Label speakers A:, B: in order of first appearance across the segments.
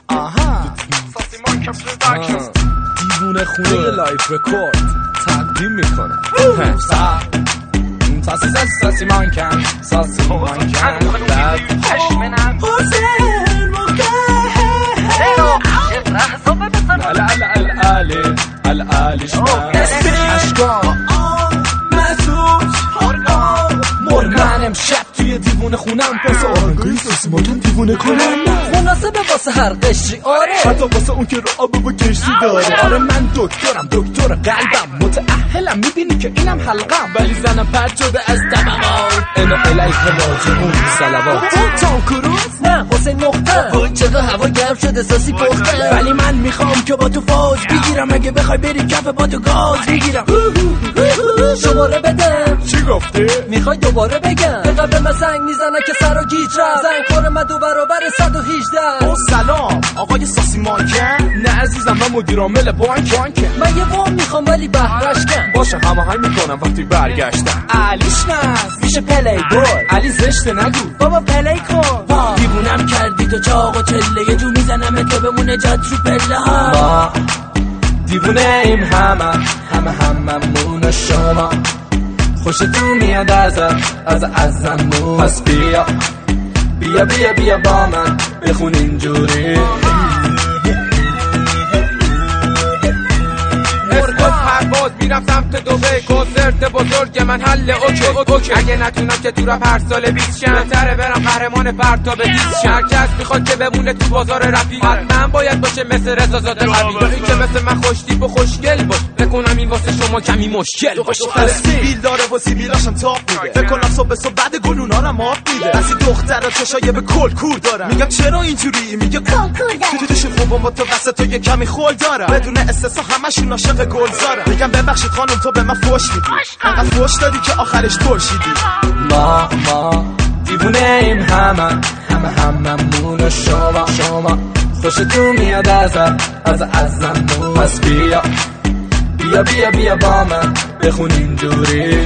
A: دیوونه خونه لایف رکورد تقدیم میکنم ساسی مانکن مرغن امشب توی دیوونه خونم واسه آهنگای ساسی مانکن دیوونه کنم
B: مناسبه واسه هر قشری آره
A: حتی واسه اون که رو آب و کشتی داره آره من دکتر قلبم متأهلم میبینی که اینم حلقم ولی زنم پرد شده از طبقات انا الیه راجعون صلوات تام کروز
B: نه حسین مختار وای چقدر هوا گرم شده ساسی پخته
A: ولی من میخوام که با تو فوز بگیرم اگه بخوای بری کف با تو گاز بگیرم
B: شماره بده
A: چی گفتی؟
B: میخوای دوباره بگم به قبل من زنگ میزنه که سر و گیج رفت زنگ خور من 2 برابر 118
A: سلام آقای ساسی مانکن نه عزیزم من مدیر عامل بانک
B: من یه وام میخوام ولی بهرش کن
A: باشه هماهنگ میکنم وقتی برگشتم علیش نست میشه پلی بوی علی زشته نگو
B: بابا پلی کن
A: دیوونم کردی تو چاق و چله یه جو میزنم تو بمونه جات رو پله ها ما دیوونه ایم هممون و شما خوشتون میاد ازمون پس بیا با من بخون اینجوری پرواز میرم سمت دوبه کنسرت بزرگ من حل اوکی اگه نتونم که تو رپ هر سال 20 شم بهتره برم قهرمان پرتاب 20 شم هر کس میخواد که بمونه تو بازار رپی حتما باید باشه مثل رضا زاده قوی این که مثل من خوشتیپ و خوشگل باش بکنم این واسه شما کمی مشکل
C: سیبیل داره و سیبیلاشم تاپ میده فکر کنم صبح بعد گلونارم آب میده از این دخترا چشای به کل کور دارم میگم چرا اینجوری میگه کل کور دارم تو توش خوبم با تو وسط یه کمی خول دارم بدون استثنا همشون عاشق گلزارم میگم ببخشید خانم تو به من فوش میدی انقدر فوش دادی که آخرش ترشیدی
A: ما دیوونه ایم هممون و شما خوشتون میاد ازمون پس بیا با من بخون اینجوری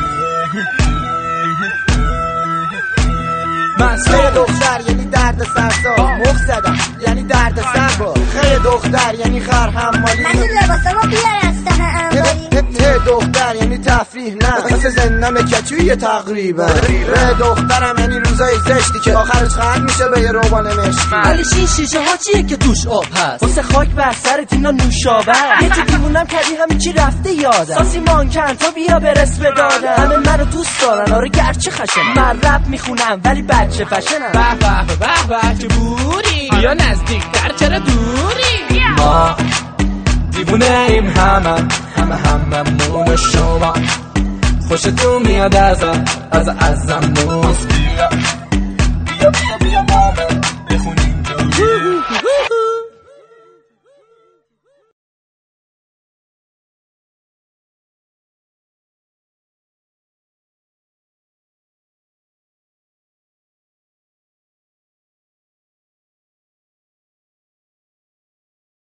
C: خیلی دختر یعنی درد سرسا مخ زدم یعنی درد سر با خیلی دختر یعنی خر حمالی
D: من لباسا ما بیار از
C: ته دختر یعنی تفریح نه مثل زندم کچویه تقریبا دخترم یعنی روزای زشتی که آخرش خرد میشه به یه روبان مشکی
B: ولی شیشه ها چیه که توش آب هست واسه خاک بر سرت اینا نوشابه یه تو دیمونم کردی همین چی رفته یادم ساسی مانکن تو بیا برس به دادم همه منو دوست دارن آره گرچه خشنم من رپ میخونم ولی بچه فشنم
A: به چه بوری بیا نزدیکتر چرا دوری ما دیوونه ایم هممون و شما خوشتون میاد ازمون بیا با من بخونیم